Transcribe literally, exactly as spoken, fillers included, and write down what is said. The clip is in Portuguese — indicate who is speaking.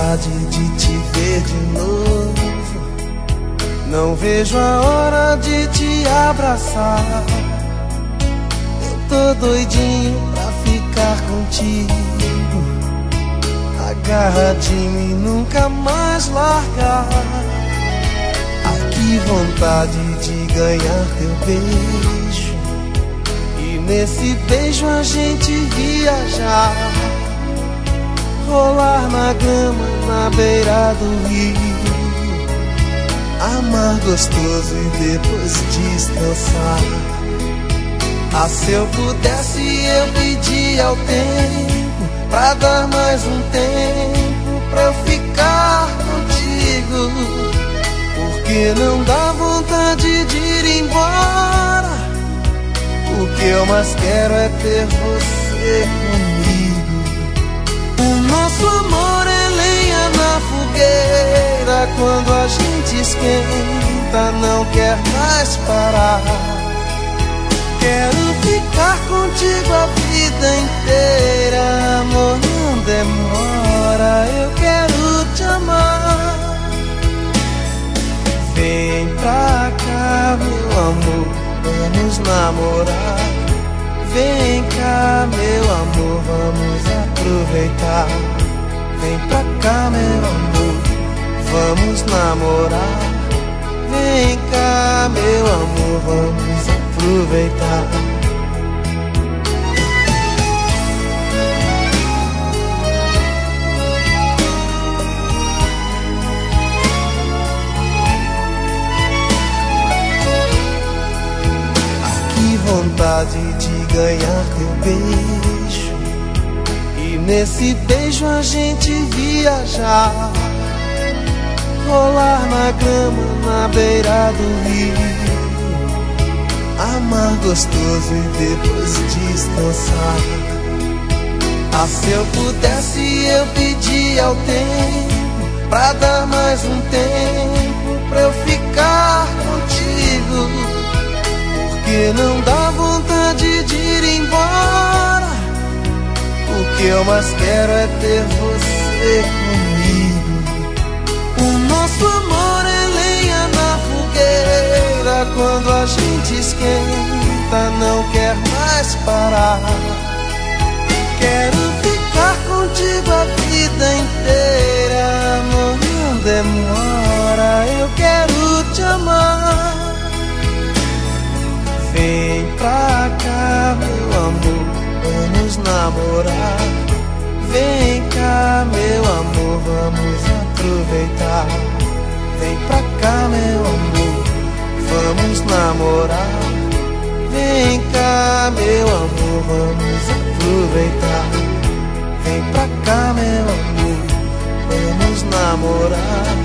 Speaker 1: vontade de te ver de novo. Não vejo a hora de te abraçar. Eu tô doidinho pra ficar contigo, agarradinho e nunca mais largar. Ai, que vontade de ganhar teu beijo, e nesse beijo a gente viajar, rolar na grama na beira do rio, amar gostoso e depois descansar. Ah, se eu pudesse eu pedia ao tempo pra dar mais um tempo pra eu ficar contigo, porque não dá vontade de ir embora. O que eu mais quero é ter você comigo. O nosso amor é lenha na fogueira, quando a gente esquenta não quer mais parar. Quero ficar contigo a vida inteira, amor, não demora, eu quero te amar. Vem pra cá, meu amor, vamos namorar. Vem cá, meu amor, vamos aproveitar. Vem pra cá, meu amor, vamos namorar. Vem cá, meu amor, vamos aproveitar. Que vontade de ganhar teu beijo, e nesse beijo a gente viajar, rolar na grama na beira do rio, amar gostoso e depois descansar. Ah, se eu pudesse eu pedia ao tempo pra dar mais um tempo pra eu ficar contigo, porque não dá vontade de ir embora. O que eu mais quero é ter você comigo. O nosso amor é lenha na fogueira, quando a gente esquenta não quer mais parar. Quero ficar contigo a vida inteira, amor, não demora, eu quero te amar. Vem pra cá, meu amor, vamos namorar. Vem cá, meu amor, vamos aproveitar. Vem pra cá, meu amor, vamos namorar. Vem cá, meu amor, vamos aproveitar. Vem pra cá, meu amor, vamos namorar.